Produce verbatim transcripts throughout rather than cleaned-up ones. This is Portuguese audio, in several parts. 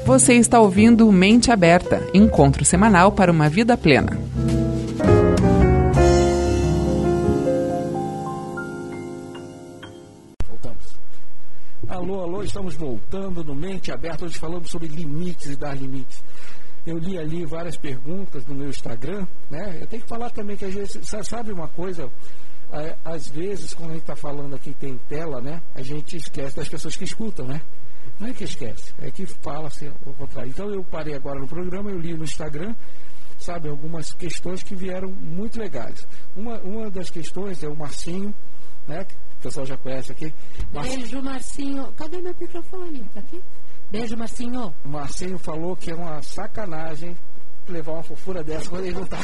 Você está ouvindo Mente Aberta, encontro semanal para uma vida plena. Voltamos. Alô, alô, estamos voltando no Mente Aberta. Hoje falamos sobre limites e dar limites. Eu li ali várias perguntas no meu Instagram, né? Eu tenho que falar também que às vezes, sabe uma coisa? Às vezes, quando a gente está falando aqui, tem tela, né? A gente esquece das pessoas que escutam, né? Não é que esquece, é que fala assim, ao contrário. Então eu parei agora no programa, eu li no Instagram, sabe, algumas questões que vieram muito legais. Uma, uma das questões é o Marcinho, né? Que o pessoal já conhece aqui. Marcinho. Beijo, Marcinho. Cadê meu microfone? Tá aqui? Beijo, Marcinho. O Marcinho falou que é uma sacanagem levar uma fofura dessa quando ele não tá.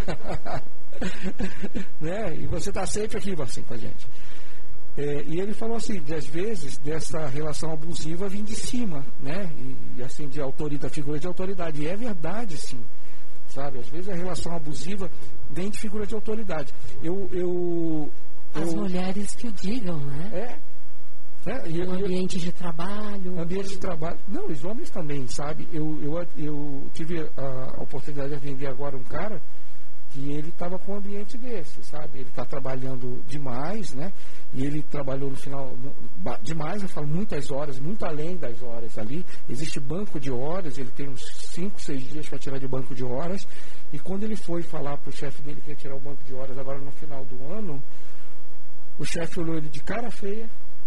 Né? E você tá sempre aqui, Marcinho, com a gente. É, e ele falou assim, de, às vezes, dessa relação abusiva vem de cima, né? E, e assim, de autoridade, figura de autoridade. E é verdade, sim. Sabe? Às vezes a relação abusiva vem de figura de autoridade. Eu, eu, As eu, mulheres que o digam, né? É. É, e, no ambiente de trabalho. Ambiente de trabalho. Não, os homens também, sabe? Eu, eu, eu tive a, a oportunidade de atender agora um cara que ele estava com um ambiente desse, sabe? Ele está trabalhando demais, né? E ele trabalhou no final demais, eu falo muitas horas, muito além das horas ali. Existe banco de horas, ele tem uns cinco, seis dias para tirar de banco de horas. E quando ele foi falar para o chefe dele que ia tirar o banco de horas agora no final do ano, o chefe olhou ele de cara feia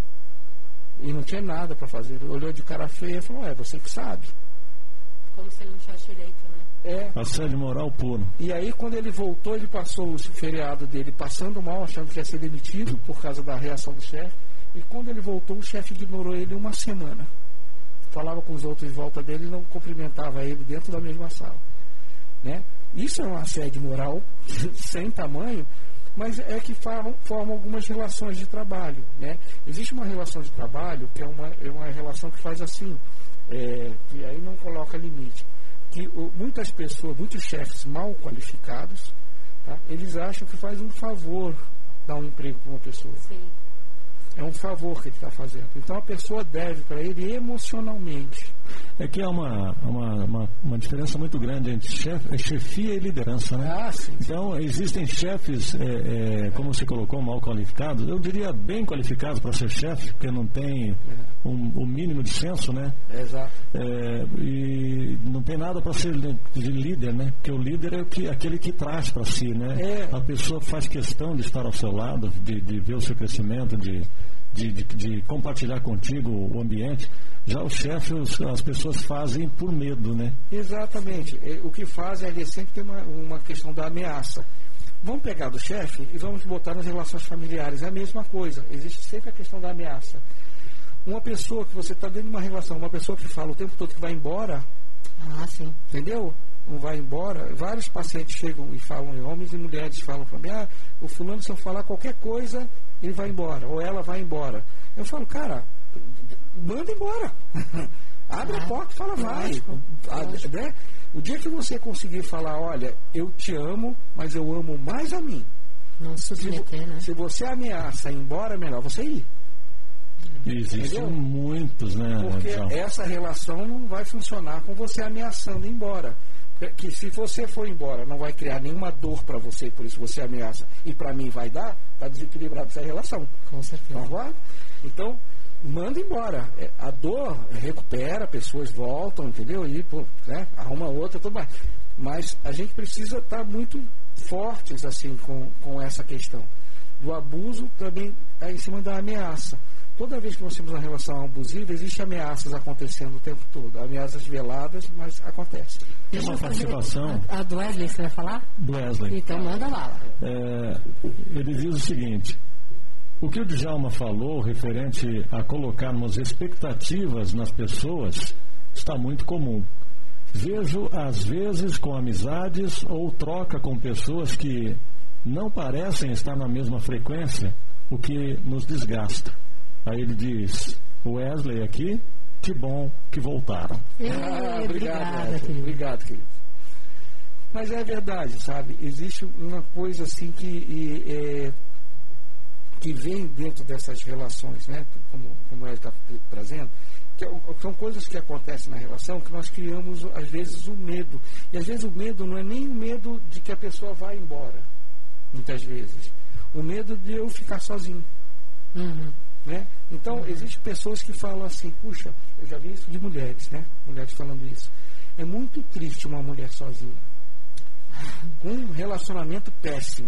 e não tinha nada para fazer. Ele olhou de cara feia e falou, é, você que sabe. Como se ele não tivesse direito, né? É. Assédio moral puro. E aí quando ele voltou, ele passou o feriado dele passando mal, achando que ia ser demitido por causa da reação do chefe. E quando ele voltou, o chefe ignorou ele uma semana. Falava com os outros em volta dele e não cumprimentava ele dentro da mesma sala, né? Isso é um assédio moral sem tamanho, mas é que formam, formam algumas relações de trabalho, né? Existe uma relação de trabalho que é uma, é uma relação que faz assim, é, que aí não coloca limite. Que o, muitas pessoas, muitos chefes mal qualificados, tá? Eles acham que faz um favor dar um emprego para uma pessoa. Sim. É um favor que ele está fazendo. Então a pessoa deve para ele emocionalmente. É que há uma, uma, uma, uma diferença muito grande entre chef, chefia e liderança, né? Ah, sim, sim. Então existem chefes, é, é, como você colocou, mal qualificados, eu diria bem qualificados para ser chefe, porque não tem o um, um mínimo de senso, né? É, exato. É, e não tem nada para ser de líder, né? Porque o líder é o que, aquele que traz para si, né? É. A pessoa faz questão de estar ao seu lado, de, de ver o seu crescimento, de, de, de, de compartilhar contigo o ambiente. Já o chefe, as pessoas fazem por medo, né? Exatamente. O que fazem ali sempre tem uma, uma questão da ameaça. Vamos pegar do chefe e vamos botar nas relações familiares. É a mesma coisa. Existe sempre a questão da ameaça. Uma pessoa que você está dentro de uma relação, uma pessoa que fala o tempo todo que vai embora, ah, sim. Entendeu? Não vai embora. Vários pacientes chegam e falam, homens e mulheres falam para mim, ah, o fulano, se eu falar qualquer coisa, ele vai embora, ou ela vai embora. Eu falo, cara, manda embora. Abre ah, a porta e fala, vai. Lógico, a, lógico. Né? O dia que você conseguir falar, olha, eu te amo, mas eu amo mais a mim. Não submeter, se, né? Se você ameaça ir embora, é melhor você ir. Existem Entendeu? muitos, né? Porque Tchau. essa relação não vai funcionar com você ameaçando ir embora. Que se você for embora, não vai criar nenhuma dor para você, por isso você ameaça, e para mim vai dar, está desequilibrada essa relação. Com certeza. Então, então manda embora. A dor recupera, pessoas voltam, entendeu? E pô, né, arruma outra, tudo mais. Mas a gente precisa estar tá muito fortes assim com, com essa questão. Do abuso também é em cima da ameaça. Toda vez que nós temos uma relação abusiva, existem ameaças acontecendo o tempo todo. Ameaças veladas, mas acontece. Tem uma participação. A, a do Wesley, você vai falar? Do Wesley. Então manda lá. É, ele diz o seguinte: o que o Djalma falou referente a colocarmos expectativas nas pessoas está muito comum. Vejo, às vezes, com amizades ou troca com pessoas que não parecem estar na mesma frequência, o que nos desgasta. Aí ele diz, Wesley aqui, que bom que voltaram. Ei, ah, obrigado, obrigada, querido. Obrigado, querido. Mas é verdade, sabe? Existe uma coisa assim que, e, é, que vem dentro dessas relações, né? Como, como ele está trazendo, que são coisas que acontecem na relação que nós criamos, às vezes, o medo. E às vezes o medo não é nem o medo de que a pessoa vá embora, muitas vezes. O medo de eu ficar sozinho. Uhum. Né? Então, uhum. existem pessoas que falam assim, puxa, eu já vi isso de mulheres, né? Mulheres falando isso. É muito triste uma mulher sozinha, com um relacionamento péssimo.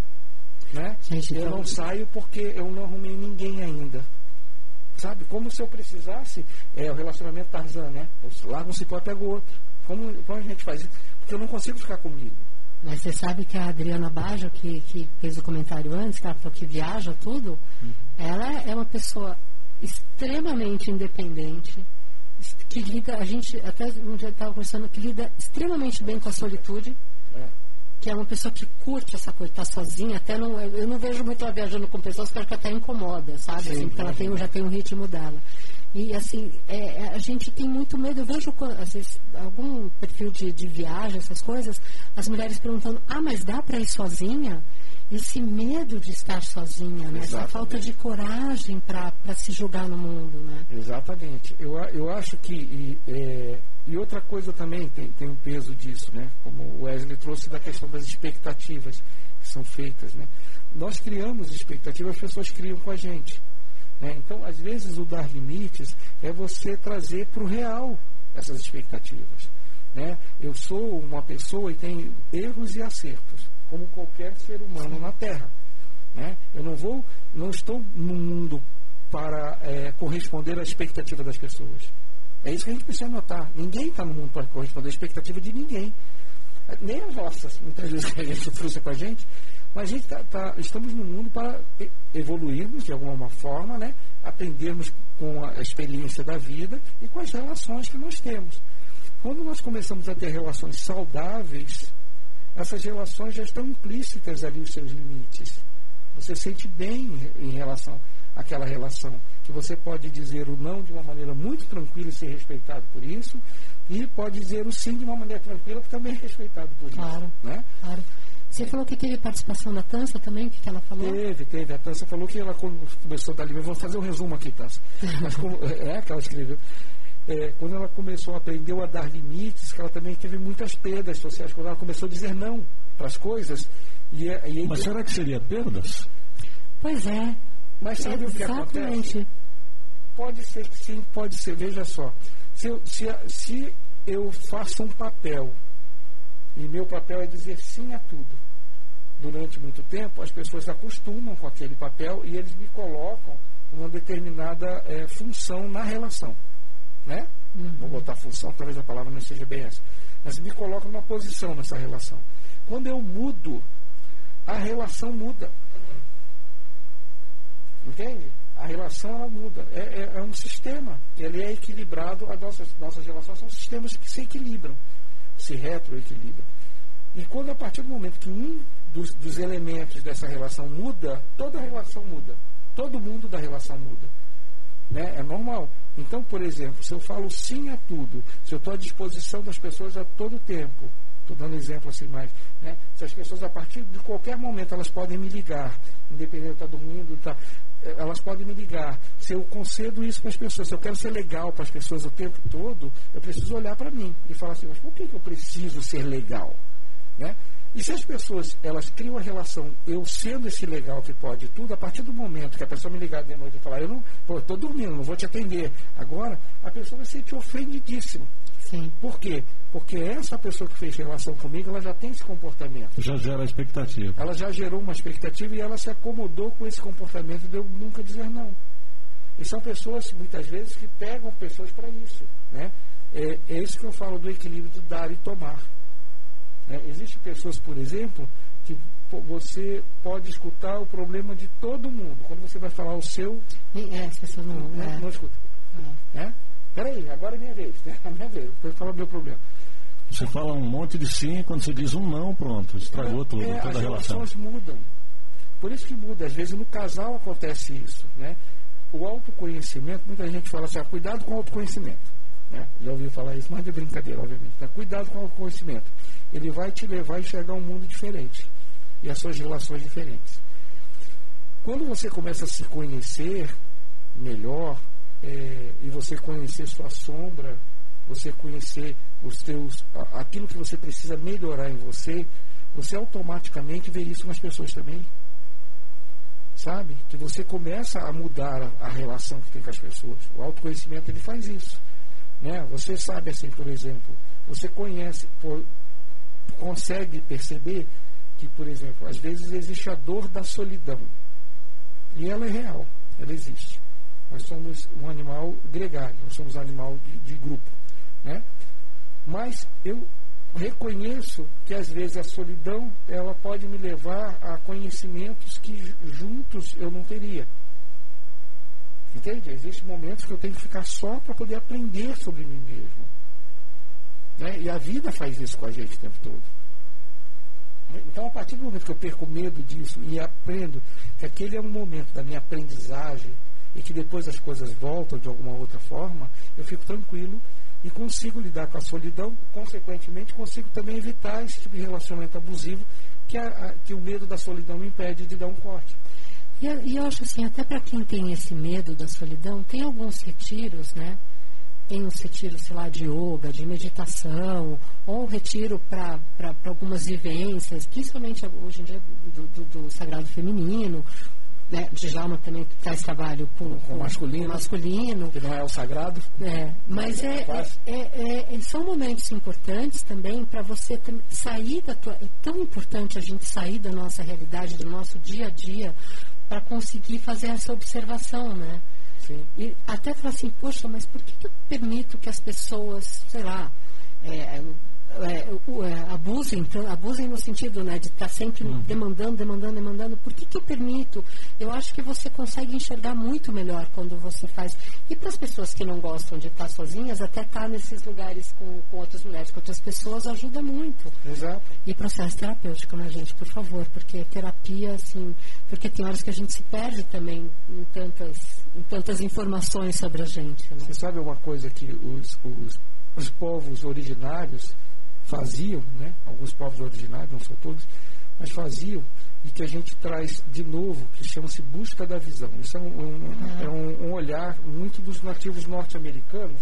Né? Gente, eu então... não saio porque eu não arrumei ninguém ainda. Sabe? Como se eu precisasse, é o relacionamento Tarzan, né? Eu largo um cipó e pego outro. Como, como a gente faz isso? Porque eu não consigo ficar comigo. Mas você sabe que a Adriana Baggio, que, que fez o comentário antes, que ela falou que viaja tudo, uhum. ela é uma pessoa extremamente independente, que lida, a gente até um dia estava conversando, que lida extremamente bem com a solitude, é. que é uma pessoa que curte essa coisa, tá sozinha, até não, eu não vejo muito ela viajando com pessoas que acho que até incomoda, sabe? Sim, assim, porque ela tem, já tem um ritmo dela. E assim, é, a gente tem muito medo, eu vejo às vezes algum perfil de, de viagem, essas coisas, as mulheres perguntando, ah, mas dá para ir sozinha? Esse medo de estar sozinha, né? Essa falta de coragem para se jogar no mundo, né? Exatamente. Eu, eu acho que, e, é, e outra coisa também tem, tem um peso disso, né? Como o Wesley trouxe da questão das expectativas que são feitas, né? Nós criamos expectativas, as pessoas criam com a gente. Né? Então, às vezes, o dar limites é você trazer para o real essas expectativas. Né? Eu sou uma pessoa e tenho erros e acertos, como qualquer ser humano na Terra. Né? Eu não vou, não estou no mundo para é, corresponder à expectativa das pessoas. É isso que a gente precisa notar. Ninguém está no mundo para corresponder à expectativa de ninguém. Nem as nossas, muitas vezes que a gente trouxe com a gente. Mas a gente tá, tá, estamos no mundo para evoluirmos de alguma forma, né? Aprendermos com a experiência da vida e com as relações que nós temos. Quando nós começamos a ter relações saudáveis, essas relações já estão implícitas ali os seus limites. Você sente bem em relação àquela relação, que você pode dizer o não de uma maneira muito tranquila e ser respeitado por isso, e pode dizer o sim de uma maneira tranquila que também é respeitado por claro, isso. Né? Claro. Você falou que teve participação da Tança também, o que, que ela falou? Teve, teve. A Tança falou que ela começou a dar livro. Vamos fazer um resumo aqui, Tança. Mas como, é que ela escreveu. É, quando ela começou, aprendeu a dar limites, que ela também teve muitas perdas sociais. Quando ela começou a dizer não para as coisas. E, e Mas será que seria perdas? Pois é. Mas sabe o que acontece? Pode ser que sim, pode ser. Veja só. Se eu, se, se eu faço um papel, e meu papel é dizer sim a tudo, durante muito tempo, as pessoas se acostumam com aquele papel e eles me colocam uma determinada é, função na relação. Né? Uhum. Vou botar função, talvez a palavra não seja bem essa. Mas me colocam numa posição nessa relação. Quando eu mudo, a relação muda. Entende? A relação ela muda. É, é, é um sistema. Ele é equilibrado. As nossas, nossas relações são sistemas que se equilibram, se retroequilibram. E quando a partir do momento que um dos, dos elementos dessa relação muda, toda a relação muda. Todo mundo da relação muda. Né? É normal. Então, por exemplo, se eu falo sim a tudo, se eu estou à disposição das pessoas a todo tempo, estou dando exemplo assim mais, né? Se as pessoas a partir de qualquer momento elas podem me ligar, independente de estar dormindo, tá, elas podem me ligar. Se eu concedo isso para as pessoas, se eu quero ser legal para as pessoas o tempo todo, eu preciso olhar para mim e falar assim, mas por que, que eu preciso ser legal? Né? E se as pessoas, elas criam a relação, eu sendo esse legal que pode tudo, a partir do momento que a pessoa me ligar de noite e falar, eu não, pô, estou dormindo, não vou te atender agora, a pessoa vai se sentir ofendidíssima. Sim. Por quê? Porque essa pessoa que fez relação comigo, ela já tem esse comportamento. Já gera expectativa. Ela já gerou uma expectativa e ela se acomodou com esse comportamento de eu nunca dizer não. E são pessoas, muitas vezes, que pegam pessoas para isso. Né? É, é isso que eu falo do equilíbrio do dar e tomar. É, existem pessoas, por exemplo, que pô, você pode escutar o problema de todo mundo. Quando você vai falar o seu... É, as pessoas não... Não, é. não escuta. É. Né? Peraí, agora é minha vez. Né? A minha vez. Depois falar o meu problema. Você fala um monte de sim, quando você diz um não, pronto, estragou é, tudo, é, toda a relação. As relações mudam. Por isso que muda. Às vezes no casal acontece isso. Né? O autoconhecimento, muita gente fala assim, ah, cuidado com o autoconhecimento. Né? Já ouviu falar isso, mas de brincadeira, obviamente. Né? Cuidado com o autoconhecimento. Ele vai te levar a enxergar um mundo diferente e as suas relações diferentes. Quando você começa a se conhecer melhor é, e você você conhecer sua sombra, você conhecer os teus, aquilo que você precisa melhorar em você, você automaticamente vê isso nas pessoas também. Sabe? Que você começa a mudar a, a relação que tem com as pessoas. O autoconhecimento, ele faz isso. Né? Você sabe, assim, por exemplo, você conhece, por, consegue perceber que, por exemplo, às vezes existe a dor da solidão. E ela é real, ela existe. Nós somos um animal gregário, nós somos um animal de, de grupo. Né? Mas eu reconheço que às vezes a solidão ela pode me levar a conhecimentos que juntos eu não teria. Entende? Existem momentos que eu tenho que ficar só para poder aprender sobre mim mesmo. Né? E a vida faz isso com a gente o tempo todo. Então, a partir do momento que eu perco medo disso e aprendo que aquele é um momento da minha aprendizagem e que depois as coisas voltam de alguma outra forma, eu fico tranquilo e consigo lidar com a solidão, consequentemente consigo também evitar esse tipo de relacionamento abusivo que, a, a, que o medo da solidão me impede de dar um corte. E, e eu acho assim, até para quem tem esse medo da solidão, tem alguns retiros, né? Tem uns retiros, sei lá, de yoga, de meditação, ou retiro para algumas vivências, principalmente hoje em dia do, do, do sagrado feminino. Né, Djalma também faz trabalho com, com, com, masculino, com masculino. Que não é o sagrado. É, mas é, é, é, é, são momentos importantes também para você sair da tua... É tão importante a gente sair da nossa realidade, do nosso dia a dia, para conseguir fazer essa observação, né? Sim. E até falar assim, poxa, mas por que, que eu permito que as pessoas, sei lá... É, É, é, abusem, abusem no sentido, né, de estar tá sempre uhum. demandando, demandando, demandando. Por que, que eu permito? Eu acho que você consegue enxergar muito melhor quando você faz. E para as pessoas que não gostam de estar sozinhas, até estar tá nesses lugares com, com outras mulheres, com outras pessoas, ajuda muito. Exato. E processo terapêutico, né, gente, por favor, porque terapia, assim, porque tem horas que a gente se perde também em tantas, em tantas informações sobre a gente. Né? Você sabe uma coisa que os, os, os povos originários faziam, né? Alguns povos originários, não são todos, mas faziam, e que a gente traz de novo, que chama-se busca da visão. Isso é um, um, é um, um olhar muito dos nativos norte-americanos,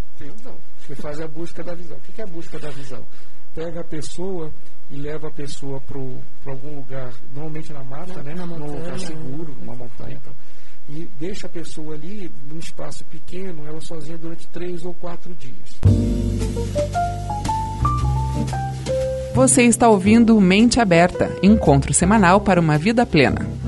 que faz a busca da visão. O que é a busca da visão? Pega a pessoa e leva a pessoa para algum lugar, normalmente na mata, na, né? Na montanha, num lugar seguro, numa montanha e tal. E deixa a pessoa ali, num espaço pequeno, ela sozinha durante três ou quatro dias. Você está ouvindo Mente Aberta, encontro semanal para uma vida plena.